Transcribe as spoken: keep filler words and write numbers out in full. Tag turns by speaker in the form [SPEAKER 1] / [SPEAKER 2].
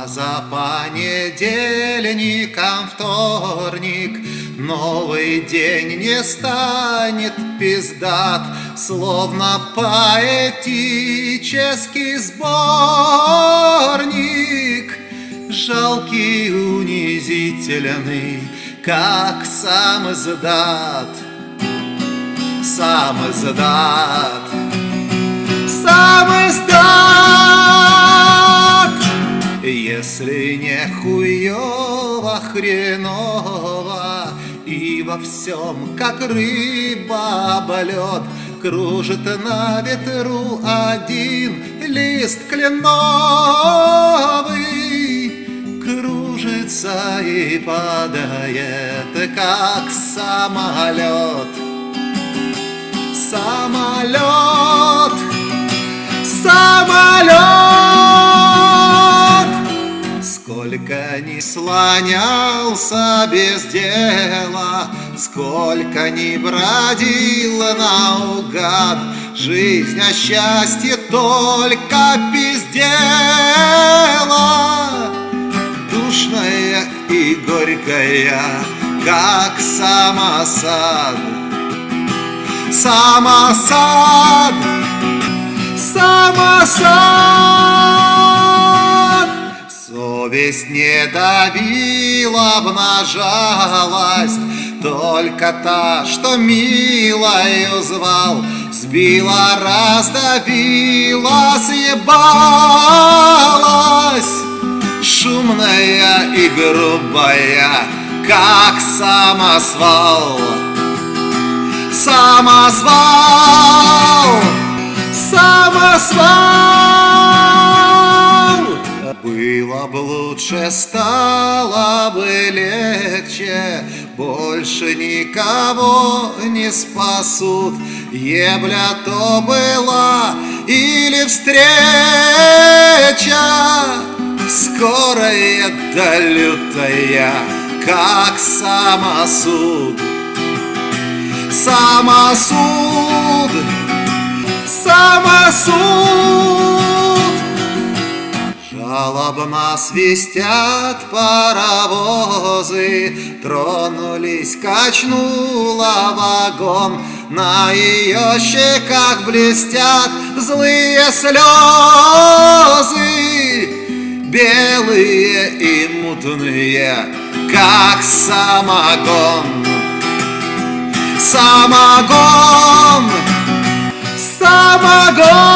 [SPEAKER 1] за понедельником вторник. Новый день не станет пиздат, словно поэтический сборник. Жалкий, унизительный, как сам издат. Сам издат. Сам издат. Если не хуёво, хреново, и во всем, как рыба об лед, кружит на ветру один лист кленовый, кружится и падает, как самолет. Самолет, самолет. Сколько ни слонялся без дела, сколько ни бродил наугад, жизнь о счастье только пиздела, душная и горькая, как самосад. Самосад, самосад. Совесть не давила, обнажалась, только та, что милою звал, сбила, раздавила, съебалась, шумная и грубая, как самосвал. Самосвал, самосвал. Было б лучше, стало бы легче, больше никого не спасут. Ебля то была или встреча, скорая да лютая, как самосуд. Самосуд, самосуд. Жалобно свистят паровозы, тронулись, качнула вагон, на ее щеках блестят злые слезы, белые и мутные, как самогон. Самогон, самогон.